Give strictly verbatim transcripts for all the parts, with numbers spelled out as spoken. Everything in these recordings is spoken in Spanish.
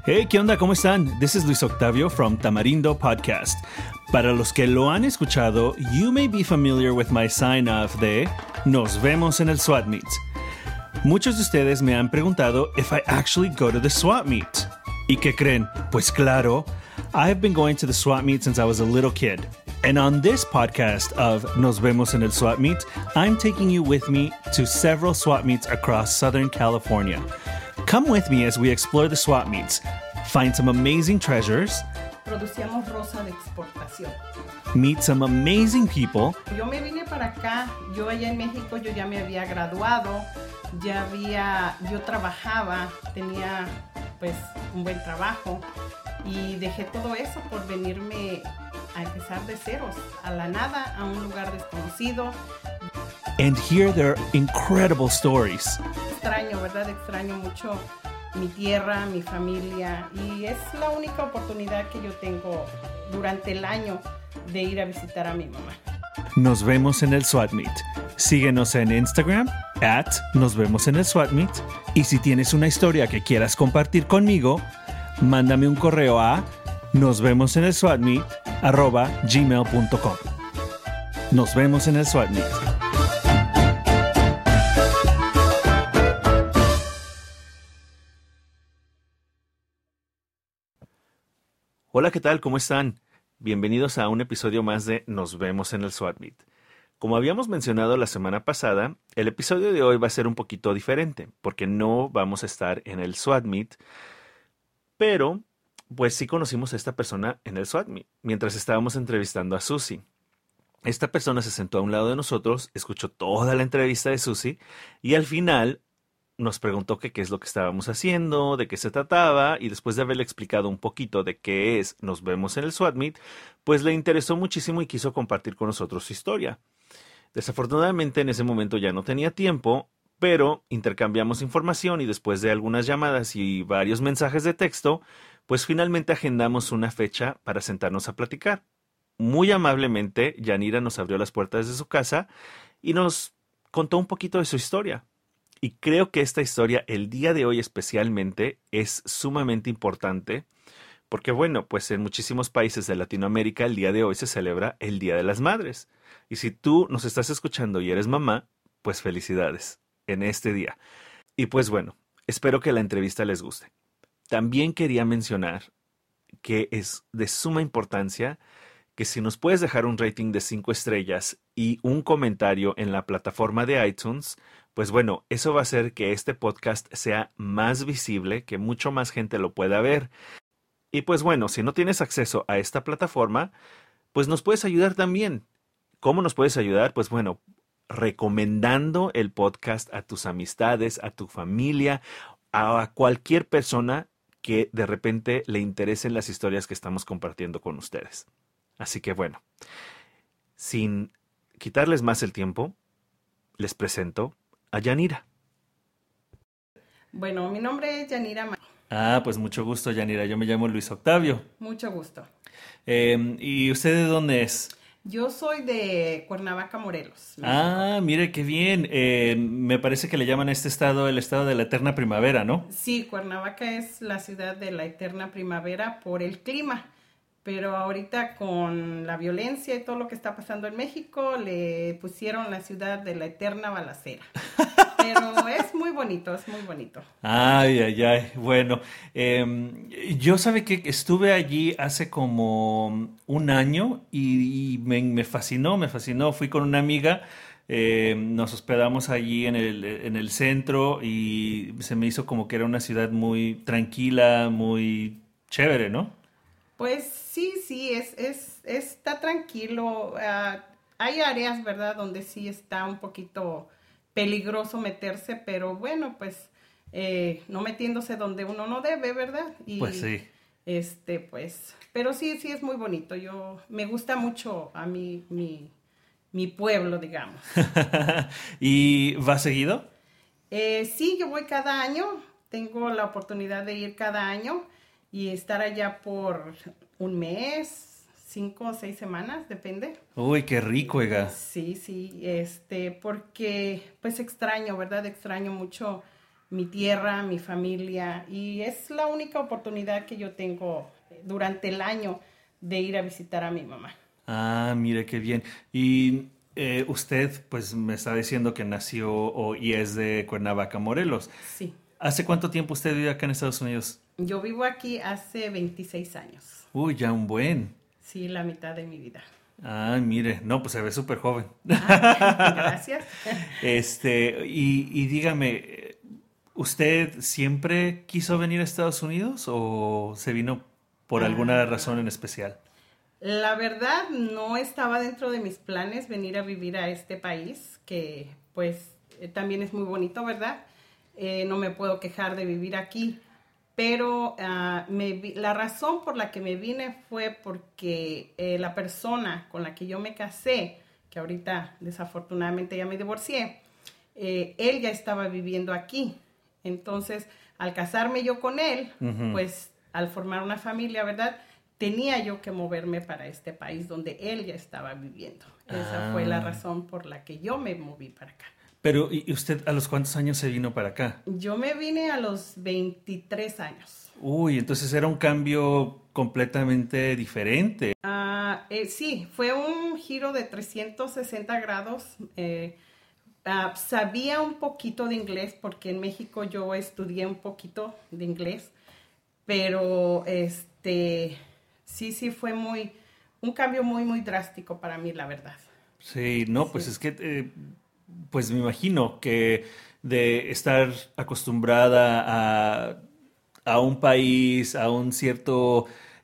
Hey, ¿qué onda? ¿Cómo están? This is Luis Octavio from Tamarindo Podcast. Para los que lo han escuchado, you may be familiar with my sign-off de Nos vemos en el SWAT Meet. Muchos de ustedes me han preguntado if I actually go to the SWAT Meet. ¿Y qué creen? Pues claro, I've been going to the SWAT Meet since I was a little kid. And on this podcast of Nos vemos en el SWAT Meet, I'm taking you with me to several SWAT Meets across Southern California. Come with me as we explore the SWAT Meets, find some amazing treasures, producíamos rosa de exportación. Meet some amazing people. Yo me vine para acá, yo allá en México yo ya me había graduado, ya había, yo trabajaba, tenía pues un buen trabajo y dejé todo eso por venirme a empezar de ceros, a la nada, a un lugar desconocido. And hear their incredible stories. Extraño, ¿verdad? Extraño mucho mi tierra, mi familia, y es la única oportunidad que yo tengo durante el año de ir a visitar a mi mamá. Nos vemos en el SWAT Meet. Síguenos en Instagram, at Nos vemos en el SWAT Meet. Y si tienes una historia que quieras compartir conmigo, mándame un correo a nos vemos en el SWAT Meet arroba gmail punto com. Nos vemos en el SWAT Meet. Hola, ¿qué tal? ¿Cómo están? Bienvenidos a un episodio más de Nos vemos en el SWAT Meet. Como habíamos mencionado la semana pasada, el episodio de hoy va a ser un poquito diferente, porque no vamos a estar en el SWAT Meet, pero pues sí conocimos a esta persona en el SWAT Meet, mientras estábamos entrevistando a Susie. Esta persona se sentó a un lado de nosotros, escuchó toda la entrevista de Susie y al final nos preguntó que qué es lo que estábamos haciendo, de qué se trataba, y después de haberle explicado un poquito de qué es Nos vemos en el SWAT Meet, pues le interesó muchísimo y quiso compartir con nosotros su historia. Desafortunadamente en ese momento ya no tenía tiempo, pero intercambiamos información y después de algunas llamadas y varios mensajes de texto, pues finalmente agendamos una fecha para sentarnos a platicar. Muy amablemente, Yanira nos abrió las puertas de su casa y nos contó un poquito de su historia. Y creo que esta historia, el día de hoy especialmente, es sumamente importante porque, bueno, pues en muchísimos países de Latinoamérica el día de hoy se celebra el Día de las Madres. Y si tú nos estás escuchando y eres mamá, pues felicidades en este día. Y pues bueno, espero que la entrevista les guste. También quería mencionar que es de suma importancia que si nos puedes dejar un rating de cinco estrellas y un comentario en la plataforma de iTunes, pues bueno, eso va a hacer que este podcast sea más visible, que mucho más gente lo pueda ver. Y pues bueno, si no tienes acceso a esta plataforma, pues nos puedes ayudar también. ¿Cómo nos puedes ayudar? Pues bueno, recomendando el podcast a tus amistades, a tu familia, a cualquier persona que de repente le interesen las historias que estamos compartiendo con ustedes. Así que bueno, sin quitarles más el tiempo, les presento a Yanira. Bueno, mi nombre es Yanira Ma- Ah, pues mucho gusto, Yanira. Yo me llamo Luis Octavio. Mucho gusto. Eh, ¿Y usted de dónde es? Yo soy de Cuernavaca, Morelos, México. Ah, mire qué bien. Eh, me parece que le llaman a este estado el estado de la eterna primavera, ¿no? Sí, Cuernavaca es la ciudad de la eterna primavera por el clima, pero ahorita con la violencia y todo lo que está pasando en México, le pusieron la ciudad de la eterna balacera. Pero es muy bonito, es muy bonito. Ay, ay, ay. Bueno, eh, yo sabe que estuve allí hace como un año y, y me, me fascinó, me fascinó. Fui con una amiga, eh, nos hospedamos allí en el, en el centro y se me hizo como que era una ciudad muy tranquila, muy chévere, ¿no? Pues sí, sí, es, es, está tranquilo. Uh, hay áreas, ¿verdad?, donde sí está un poquito peligroso meterse, pero bueno, pues eh, no metiéndose donde uno no debe, ¿verdad? Y, Pues sí. Este, pues, pero sí, sí es muy bonito. Yo, me gusta mucho a mí, mi, mi pueblo, digamos. ¿Y va seguido? Eh, sí, yo voy cada año. Tengo la oportunidad de ir cada año y estar allá por un mes, cinco o seis semanas, depende. Uy, qué rico, oiga. Sí, sí, este, porque pues extraño, ¿verdad? Extraño mucho mi tierra, mi familia, y es la única oportunidad que yo tengo durante el año de ir a visitar a mi mamá. Ah, mire qué bien. Y eh, usted, pues me está diciendo que nació o, y es de Cuernavaca, Morelos. Sí, ¿Hace cuánto tiempo usted vive acá en Estados Unidos? yo vivo aquí hace veintiséis años, Uy, ya un buen. sí, la mitad de mi vida. Ah, mire, no, pues se ve súper joven. Ah, gracias. Este, y, y dígame, ¿usted siempre quiso venir a Estados Unidos o se vino por alguna razón Ah, en especial? la verdad, no estaba dentro de mis planes venir a vivir a este país, que pues eh, también es muy bonito, ¿verdad? Eh, no me puedo quejar de vivir aquí, pero ah, me vi- la razón por la que me vine fue porque eh, la persona con la que yo me casé, que ahorita desafortunadamente ya me divorcié, eh, él ya estaba viviendo aquí. Entonces, al casarme yo con él, Ujú. pues al formar una familia, ¿verdad? Tenía yo que moverme para este país donde él ya estaba viviendo. Esa fue la Ah, razón por la que yo me moví para acá. pero ¿y y usted a los cuántos años se vino para acá? Yo me vine a los veintitrés años. Uy, entonces era un cambio completamente diferente. Ah, eh, sí, fue un giro de trescientos sesenta grados. eh, ah, sabía un poquito de inglés porque en México yo estudié un poquito de inglés, pero este, sí, sí fue muy, un cambio muy, muy drástico para mí, la verdad. Sí, no, pues Sí, es que, eh, pues me imagino que de estar acostumbrada a, a un país, a un cierto,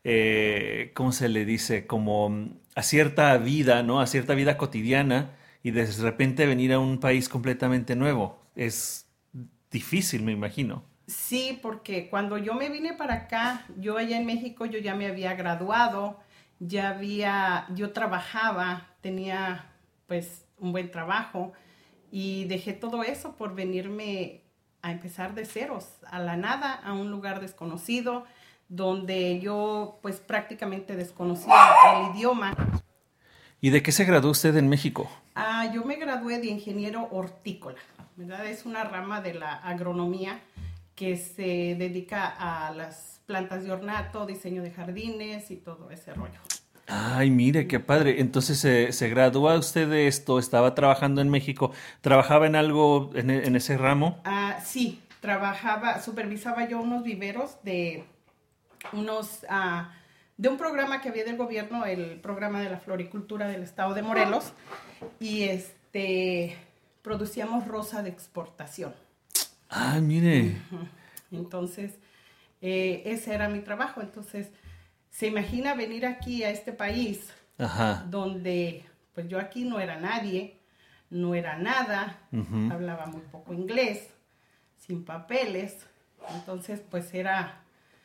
eh, ¿cómo se le dice? Como mm, a cierta vida, ¿no? A cierta vida cotidiana y de repente venir a un país completamente nuevo. Es difícil, me imagino. sí, porque cuando yo me vine para acá, yo allá en México, yo ya me había graduado, ya había, yo trabajaba, tenía pues un buen trabajo y dejé todo eso por venirme a empezar de ceros, a la nada, a un lugar desconocido, donde yo pues prácticamente desconocía el idioma. ¿Y de qué se graduó usted en México? Ah, yo me gradué de ingeniero hortícola, ¿verdad? Es una rama de la agronomía que se dedica a las plantas de ornato, diseño de jardines y todo ese rollo. Ay, mire, qué padre. Entonces se, se gradúa usted de esto, estaba trabajando en México, trabajaba en algo en, e- en ese ramo. Ah, sí, trabajaba, supervisaba yo unos viveros de unos, ah, de un programa que había del gobierno, el programa de la floricultura del estado de Morelos, y este, producíamos rosa de exportación. Ay, mire. Entonces, eh, ese era mi trabajo. Entonces, se imagina venir aquí a este país Ajá. donde, pues yo aquí no era nadie, no era nada, Ujú. hablaba muy poco inglés, sin papeles. Entonces, pues era,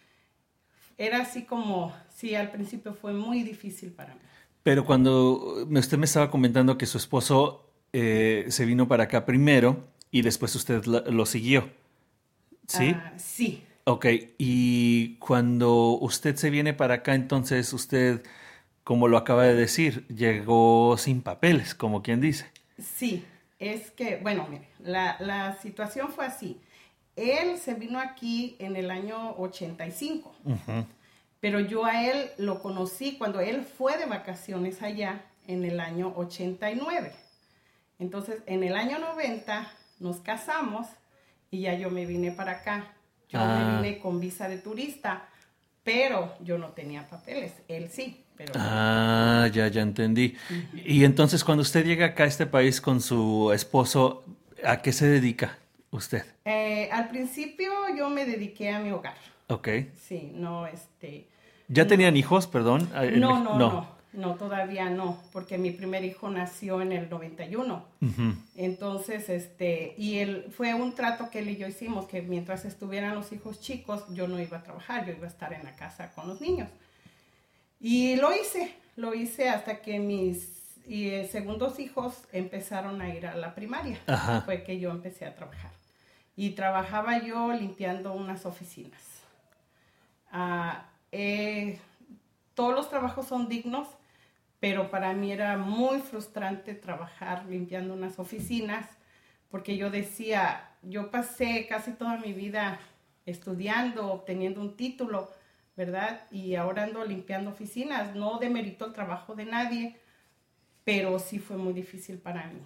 era así como, sí, al principio fue muy difícil para mí. Pero cuando me- usted me estaba comentando que su esposo eh, se vino para acá primero y después usted la- lo siguió, ¿sí? Ah, sí, Ok, y cuando usted se viene para acá, entonces usted, como lo acaba de decir, llegó sin papeles, como quien dice. sí, es que, bueno, mire, la, la situación fue así. Él se vino aquí en el año ochenta y cinco, Ujú. pero yo a él lo conocí cuando él fue de vacaciones allá en el año ochenta y nueve. Entonces, en el año noventa nos casamos y ya yo me vine para acá. Yo me Ah, vine con visa de turista, pero yo no tenía papeles. Él sí, pero yo no. ah, ya, ya entendí. Y entonces cuando usted llega acá a este país con su esposo, ¿a qué se dedica usted? Eh, al principio yo me dediqué a mi hogar. Ok. Sí, no, este, ¿Ya tenían no, hijos, perdón? Ah, en no, Mex- no, no. no, no, todavía no, porque mi primer hijo nació en el noventa y uno. Ujú. Entonces, este, y él, fue un trato que él y yo hicimos, que mientras estuvieran los hijos chicos, yo no iba a trabajar, yo iba a estar en la casa con los niños. Y lo hice, lo hice hasta que mis y, eh, segundos hijos empezaron a ir a la primaria. Ajá. Fue que yo empecé a trabajar. Y trabajaba yo limpiando unas oficinas. Ah, eh, todos los trabajos son dignos, pero para mí era muy frustrante trabajar limpiando unas oficinas porque yo decía, yo pasé casi toda mi vida estudiando, obteniendo un título, ¿verdad? Y ahora ando limpiando oficinas. No demerito el trabajo de nadie, pero sí fue muy difícil para mí.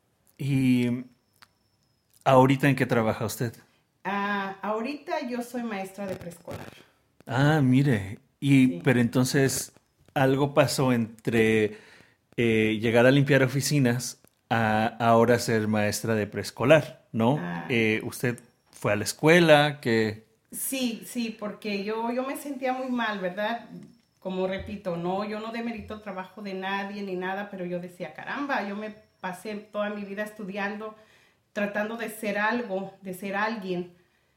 ¿Y ahorita en qué trabaja usted? Ah, ahorita yo soy maestra de preescolar. Ah, mire. Y, Sí. pero entonces algo pasó entre eh, llegar a limpiar oficinas a ahora ser maestra de preescolar, ¿no? Ah, Eh, usted fue a la escuela, que... sí, sí, porque yo, yo me sentía muy mal, ¿verdad? Como repito, no, yo no demerito el trabajo de nadie ni nada, pero yo decía, caramba, yo me pasé toda mi vida estudiando, tratando de ser algo, de ser alguien,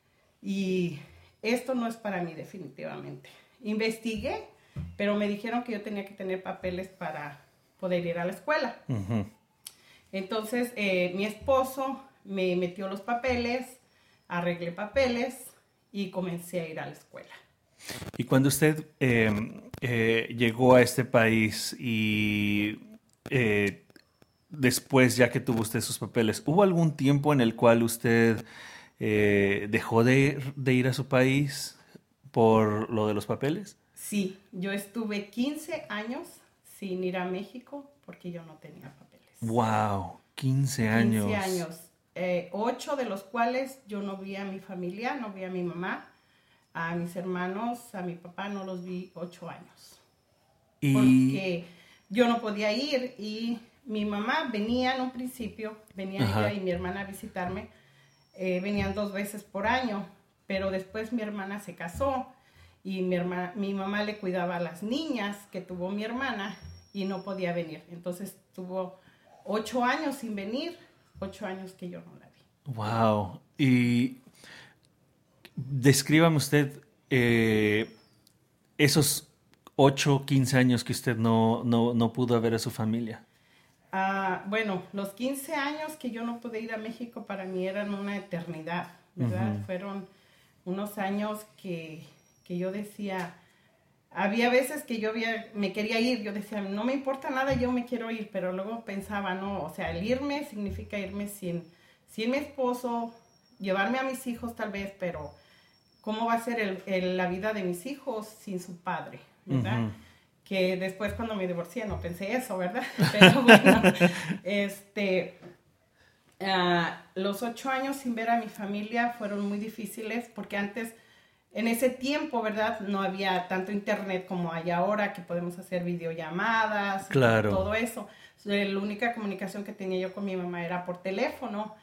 y esto no es para mí definitivamente. Investigué, pero me dijeron que yo tenía que tener papeles para poder ir a la escuela. Ujú. Entonces, eh, mi esposo me metió los papeles, arreglé papeles y comencé a ir a la escuela. Y cuando usted eh, eh, llegó a este país y eh, después, ya que tuvo usted sus papeles, ¿hubo algún tiempo en el cual usted eh, dejó de, de ir a su país por lo de los papeles? Sí, yo estuve quince años sin ir a México porque yo no tenía papeles. Wow, quince años. quince años, eh, ocho de los cuales yo no vi a mi familia, no vi a mi mamá, a mis hermanos, a mi papá, no los vi ocho años. Y Porque yo no podía ir y mi mamá venía en un principio, venía Ajá. ella y mi hermana a visitarme, eh, venían dos veces por año, pero después mi hermana se casó y mi, hermana, mi mamá le cuidaba a las niñas que tuvo mi hermana y no podía venir. Entonces tuvo ocho años sin venir, ocho años que yo no la vi. wow. Y descríbame usted eh, esos ocho, quince años que usted no, no, no pudo ver a su familia. Ah, bueno, los quince años que yo no pude ir a México para mí eran una eternidad, ¿verdad? Ujú. Fueron unos años que, que yo decía, había veces que yo había, me quería ir, yo decía, no me importa nada, yo me quiero ir, pero luego pensaba, no, o sea, el irme significa irme sin, sin mi esposo, llevarme a mis hijos tal vez, pero ¿cómo va a ser el, el, la vida de mis hijos sin su padre, ¿verdad? Ujú. Que después cuando me divorcié no pensé eso, ¿verdad? Pero bueno, este, uh, los ocho años sin ver a mi familia fueron muy difíciles porque antes, en ese tiempo, ¿verdad? No había tanto internet como hay ahora, que podemos hacer videollamadas, Claro. todo eso. La única comunicación que tenía yo con mi mamá era por teléfono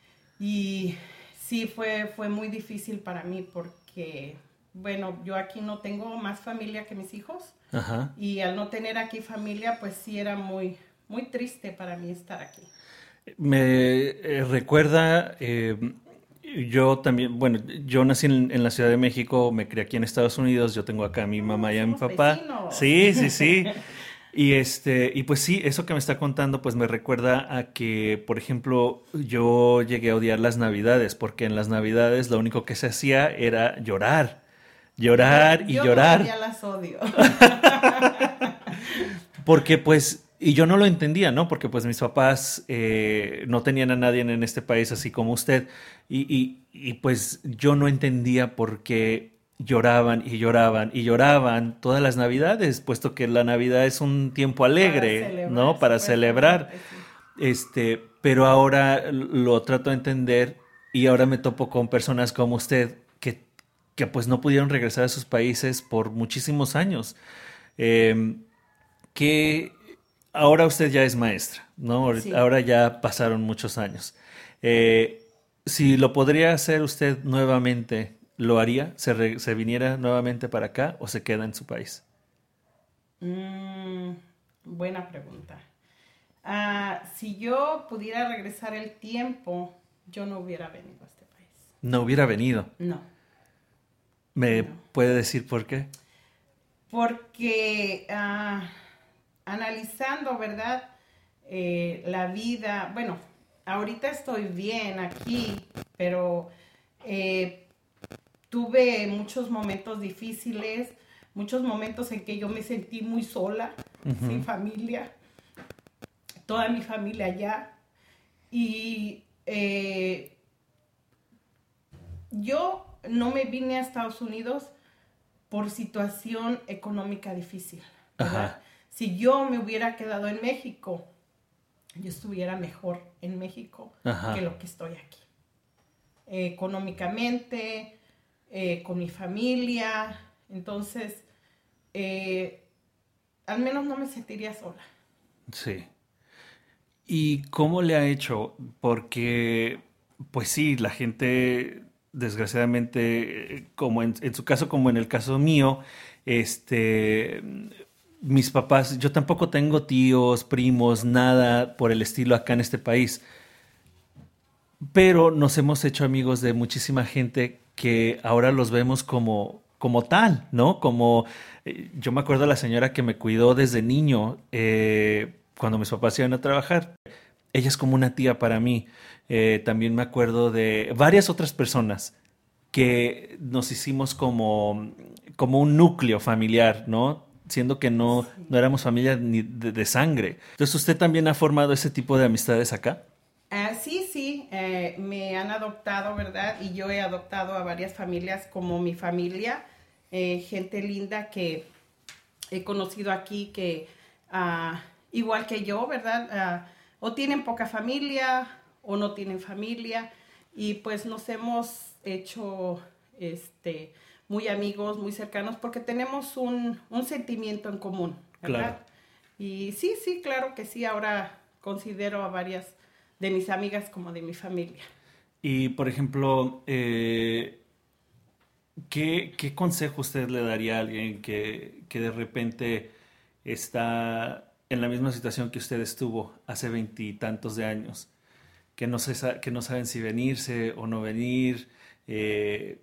y sí fue, fue muy difícil para mí porque, bueno, yo aquí no tengo más familia que mis hijos. Ajá. Y al no tener aquí familia, pues sí era muy, muy triste para mí estar aquí. Me eh, recuerda, eh, yo también, bueno, yo nací en, en la Ciudad de México, me crié aquí en Estados Unidos, yo tengo acá a mi mamá Oh, y a mi somos papá. vecinos. Sí, sí, sí. Y este, y pues sí, eso que me está contando, pues me recuerda a que, por ejemplo, yo llegué a odiar las Navidades, porque en las Navidades lo único que se hacía era llorar, llorar Yo, y yo llorar. todavía las odio. Porque pues, y yo no lo entendía, ¿no? Porque pues mis papás eh, no tenían a nadie en este país así como usted. Y, y, y pues yo no entendía por qué lloraban y lloraban y lloraban todas las Navidades, puesto que la Navidad es un tiempo alegre, Para celebrar, ¿no? Para celebrar. supuestamente, sí. Este, pero ahora lo trato de entender y ahora me topo con personas como usted que, que pues no pudieron regresar a sus países por muchísimos años. Eh, que ahora usted ya es maestra, ¿no? Ahorita- Sí. Ahora ya pasaron muchos años. Eh, si lo podría hacer usted nuevamente, ¿lo haría? ¿Se, re- se viniera nuevamente para acá o se queda en su país? Mm, buena pregunta. Ah, si yo pudiera regresar el tiempo, yo no hubiera venido a este país. No hubiera venido. No, ¿Me no. puede decir por qué? Porque ah, analizando, ¿verdad? Eh, la vida, bueno, ahorita estoy bien aquí, pero eh, tuve muchos momentos difíciles, muchos momentos en que yo me sentí muy sola, Ujú. sin familia, toda mi familia allá. Y eh, yo no me vine a Estados Unidos por situación económica difícil, ¿verdad? Ajá. Si yo me hubiera quedado en México, yo estuviera mejor en México Ajá. que lo que estoy aquí. Eh, económicamente, eh, con mi familia, entonces, eh, al menos no me sentiría sola. Sí. ¿Y cómo le ha hecho? Porque, pues sí, la gente, desgraciadamente, como en, en su caso, como en el caso mío, este, mis papás, yo tampoco tengo tíos, primos, nada por el estilo acá en este país. Pero nos hemos hecho amigos de muchísima gente que ahora los vemos como, como tal, ¿no? Como, eh, yo me acuerdo de la señora que me cuidó desde niño, eh, cuando mis papás iban a trabajar. Ella es como una tía para mí. Eh, también me acuerdo de varias otras personas que nos hicimos como, como un núcleo familiar, ¿no? Siendo que no, sí. no éramos familia ni de, de sangre. Entonces, ¿usted también ha formado ese tipo de amistades acá? Uh, sí, sí, eh, me han adoptado, ¿verdad? Y yo he adoptado a varias familias como mi familia, eh, gente linda que he conocido aquí que, uh, igual que yo, ¿verdad? Uh, o tienen poca familia o no tienen familia y pues nos hemos hecho este, muy amigos, muy cercanos porque tenemos un, un sentimiento en común, ¿verdad? Claro. Y sí, sí, claro que sí, ahora considero a varias de mis amigas como de mi familia. Y, por ejemplo, eh, ¿qué, ¿qué consejo usted le daría a alguien que, que de repente está en la misma situación que usted estuvo hace veintitantos de años? Que no, se, que no saben si venirse o no venir. Eh,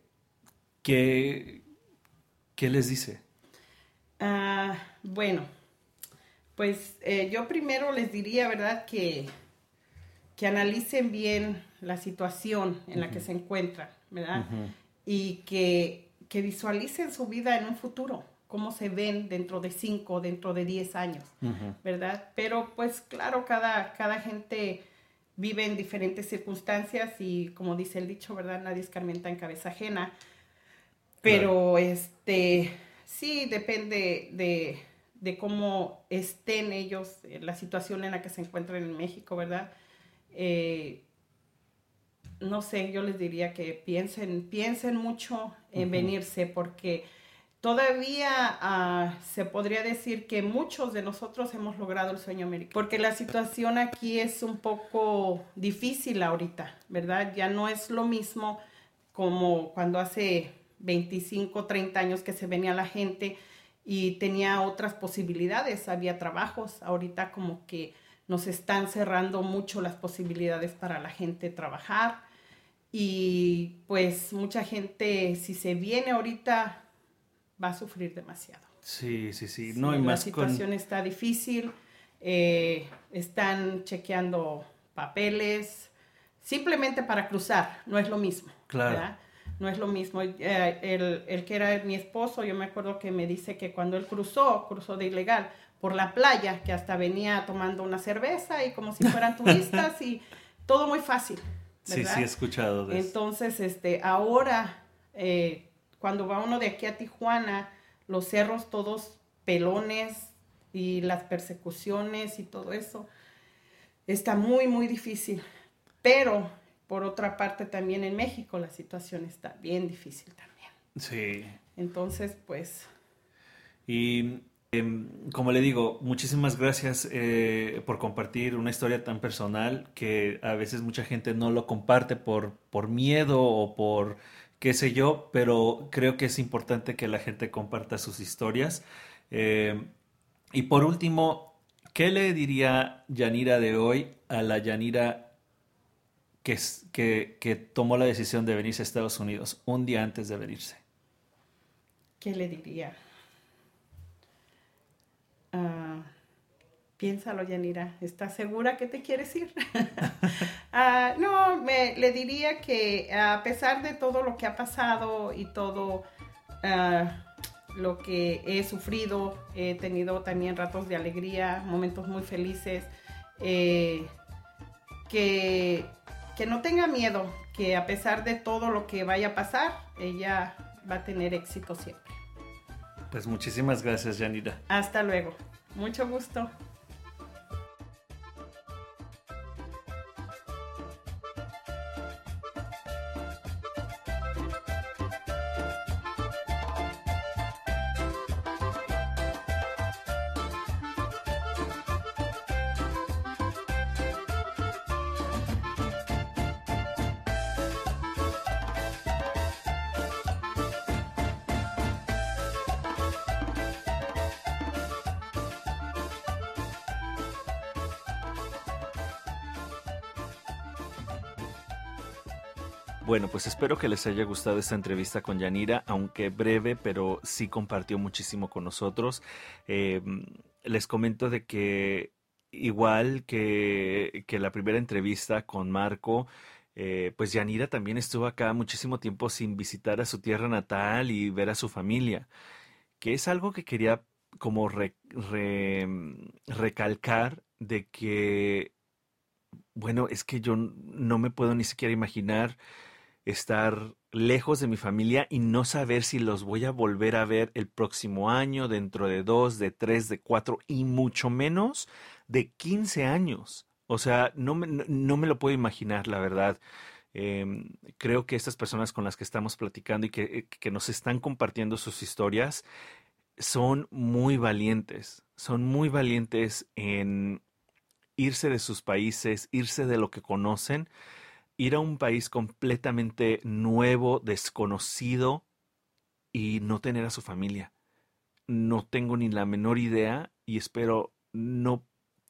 ¿qué, ¿Qué les dice? Uh, bueno, pues eh, yo primero les diría, ¿verdad?, que... que analicen bien la situación en uh-huh. la que se encuentran, ¿verdad? Uh-huh. Y que, que visualicen su vida en un futuro, cómo se ven dentro de cinco, dentro de diez años, uh-huh. ¿verdad? Pero pues claro, cada, cada gente vive en diferentes circunstancias y como dice el dicho, ¿verdad? Nadie escarmienta en cabeza ajena. Pero claro. este, sí, depende de, de cómo estén ellos, la situación en la que se encuentran en México, ¿verdad? Eh, no sé, yo les diría que piensen, piensen mucho en uh-huh. venirse porque todavía uh, se podría decir que muchos de nosotros hemos logrado el sueño americano porque la situación aquí es un poco difícil ahorita, ¿verdad? Ya no es lo mismo como cuando hace veinticinco, treinta años que se venía la gente y tenía otras posibilidades, había trabajos, ahorita como que nos están cerrando mucho las posibilidades para la gente trabajar y pues mucha gente si se viene ahorita va a sufrir demasiado. Sí, sí, sí. sí no, y la más situación con... está difícil, eh, están chequeando papeles simplemente para cruzar, no es lo mismo. Claro. ¿verdad? No es lo mismo. Eh, el, el que era mi esposo, yo me acuerdo que me dice que cuando él cruzó, cruzó de ilegal, por la playa, que hasta venía tomando una cerveza y como si fueran turistas y todo muy fácil, ¿verdad? Sí, sí he escuchado de eso. Entonces, este, ahora, eh, cuando va uno de aquí a Tijuana, los cerros todos pelones y las persecuciones y todo eso, está muy, muy difícil. Pero, por otra parte, también en México la situación está bien difícil también. Sí. Entonces, pues... Y... Eh, como le digo, muchísimas gracias eh, por compartir una historia tan personal que a veces mucha gente no lo comparte por, por miedo o por qué sé yo, pero creo que es importante que la gente comparta sus historias. Eh, y por último, ¿qué le diría Yanira de hoy a la Yanira que, que, que tomó la decisión de venirse a Estados Unidos un día antes de venirse? ¿Qué le diría? Uh, piénsalo, Yanira, ¿estás segura que te quieres ir? uh, no, me, le diría que a pesar de todo lo que ha pasado y todo uh, lo que he sufrido, he tenido también ratos de alegría, momentos muy felices, eh, que, que no tenga miedo, que a pesar de todo lo que vaya a pasar, ella va a tener éxito siempre. Pues muchísimas gracias, Yanira. Hasta luego. Mucho gusto. Bueno, pues espero que les haya gustado esta entrevista con Yanira, aunque breve, pero sí compartió muchísimo con nosotros. Eh, les comento de que igual que, que la primera entrevista con Marco, eh, pues Yanira también estuvo acá muchísimo tiempo sin visitar a su tierra natal y ver a su familia, que es algo que quería como re- re- recalcar de que, bueno, es que yo no me puedo ni siquiera imaginar estar lejos de mi familia y no saber si los voy a volver a ver el próximo año, dentro de dos, de tres, de cuatro y mucho menos de quince años. O sea, no me, no, no me lo puedo imaginar, la verdad. Em, creo que estas personas con las que estamos platicando y que, que nos están compartiendo sus historias son muy valientes. Son muy valientes en irse de sus países, irse de lo que conocen, ir a un país completamente nuevo, desconocido y no tener a su familia. No tengo ni la menor idea y espero no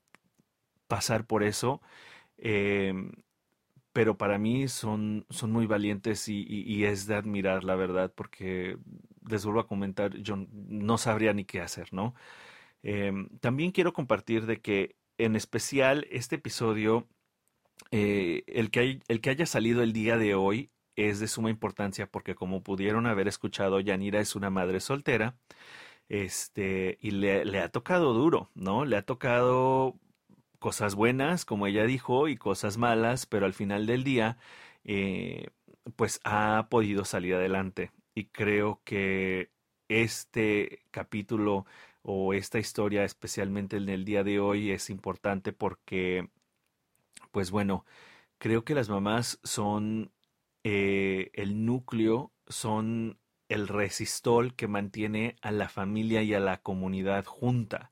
pasar por eso, eh, pero para mí son, son muy valientes y, y- y es de admirar, la verdad, porque les vuelvo a comentar, yo no sabría ni qué hacer, ¿no? Em, también quiero compartir de que en especial este episodio, eh, el que hay- el que haya salido el día de hoy es de suma importancia porque como pudieron haber escuchado, Yanira es una madre soltera, este, y le, le ha tocado duro, ¿no? Le ha tocado cosas buenas, como ella dijo, y cosas malas, pero al final del día, eh, pues ha podido salir adelante. Y creo que este capítulo o esta historia, especialmente en el día de hoy, es importante porque, pues bueno, creo que las mamás son eh, el núcleo, son el resistol que mantiene a la familia y a la comunidad junta.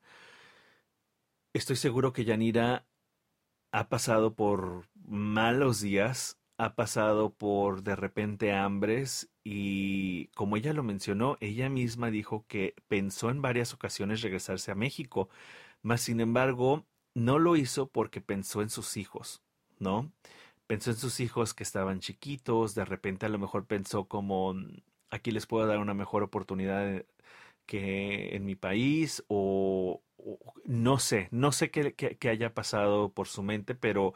Estoy seguro que Yanira ha pasado por malos días, ha pasado por de repente hambres y como ella lo mencionó, ella misma dijo que pensó en varias ocasiones regresarse a México, mas sin embargo no lo hizo porque pensó en sus hijos, ¿no? Pensó en sus hijos que estaban chiquitos, de repente a lo mejor pensó como "Mm, aquí les puedo dar una mejor oportunidad que en mi país o, o no sé, no sé qué, qué- qué haya pasado por su mente, pero,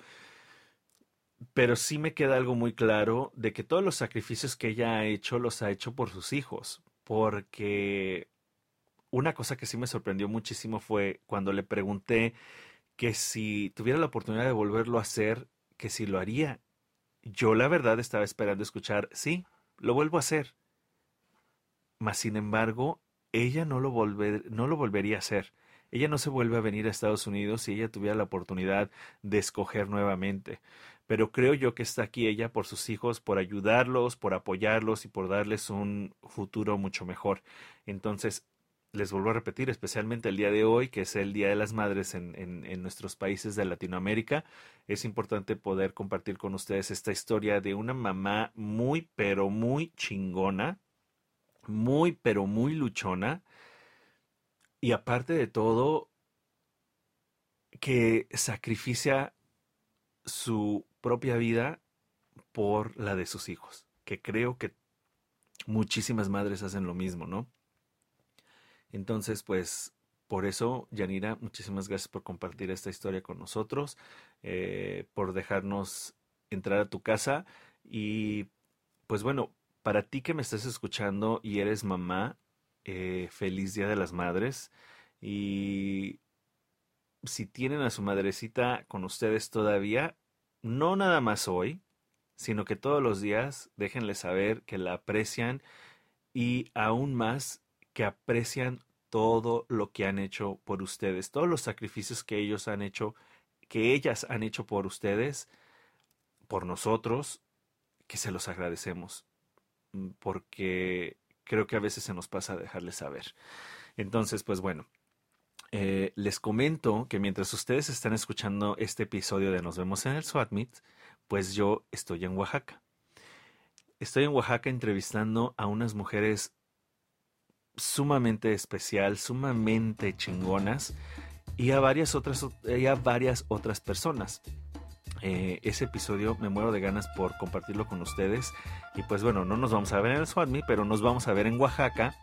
pero sí me queda algo muy claro de que todos los sacrificios que ella ha hecho los ha hecho por sus hijos, porque una cosa que sí me sorprendió muchísimo fue cuando le pregunté que si tuviera la oportunidad de volverlo a hacer, que si lo haría. Yo la verdad estaba esperando escuchar, sí, lo vuelvo a hacer. Mas, sin embargo, ella no lo, volver- no lo volvería a hacer. Ella no se vuelve a venir a Estados Unidos si ella tuviera la oportunidad de escoger nuevamente. Pero creo yo que está aquí ella por sus hijos, por ayudarlos, por apoyarlos y por darles un futuro mucho mejor. Entonces, les vuelvo a repetir, especialmente el día de hoy, que es el Día de las Madres en, en, en nuestros países de Latinoamérica, es importante poder compartir con ustedes esta historia de una mamá muy, pero muy chingona, muy, pero muy luchona, y aparte de todo, que sacrificia su propia vida por la de sus hijos, que creo que muchísimas madres hacen lo mismo, ¿no? Entonces, pues, por eso, Yanira, muchísimas gracias por compartir esta historia con nosotros, eh, por dejarnos entrar a tu casa y, pues bueno, para ti que me estás escuchando y eres mamá, eh, feliz Día de las Madres. Y si tienen a su madrecita con ustedes todavía, no nada más hoy, sino que todos los días déjenle saber que la aprecian y aún más que aprecian todo lo que han hecho por ustedes, todos los sacrificios que ellos han hecho, que ellas han hecho por ustedes, por nosotros, que se los agradecemos, porque creo que a veces se nos pasa dejarles saber. Entonces, pues bueno, eh, les comento que mientras ustedes están escuchando este episodio de Nos Vemos en el SWAT Meet, pues yo estoy en Oaxaca. Estoy en Oaxaca entrevistando a unas mujeres sumamente especial, sumamente chingonas, y a varias otras, y a varias otras personas. Eh, ese episodio me muero de ganas por compartirlo con ustedes. Y pues bueno, no nos vamos a ver en el SWAT Meet, pero nos vamos a ver en Oaxaca.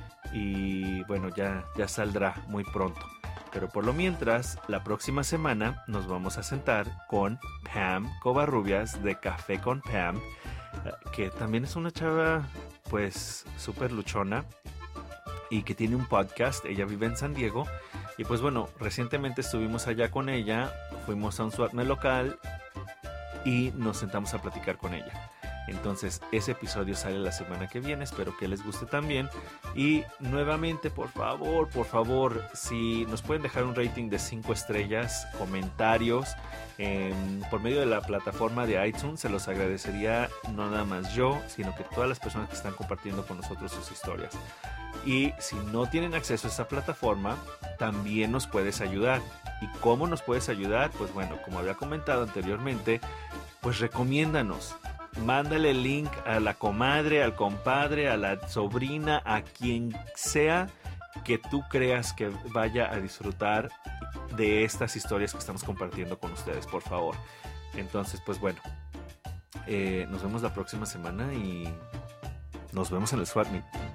Y bueno, ya, ya saldrá muy pronto. Pero por lo mientras, la próxima semana nos vamos a sentar con Pam Covarrubias de Café con Pam, que también es una chava pues súper luchona y que tiene un podcast. Ella vive en San Diego. Y pues bueno, recientemente estuvimos allá con ella, fuimos a un SWAT Meet local y nos sentamos a platicar con ella. Entonces ese episodio sale la semana que viene, espero que les guste también. Y nuevamente, por favor, por favor, si nos pueden dejar un rating de cinco estrellas, comentarios eh, por medio de la plataforma de iTunes, se los agradecería no nada más yo, sino que todas las personas que están compartiendo con nosotros sus historias. Y si no tienen acceso a esa plataforma, también nos puedes ayudar. ¿Y cómo nos puedes ayudar? Pues bueno, como había comentado anteriormente, pues recomiéndanos. Mándale el link a la comadre, al compadre, a la sobrina, a quien sea que tú creas que vaya a disfrutar de estas historias que estamos compartiendo con ustedes, por favor. Entonces, pues bueno, eh, nos vemos la próxima semana y nos vemos en el SWAT Meet.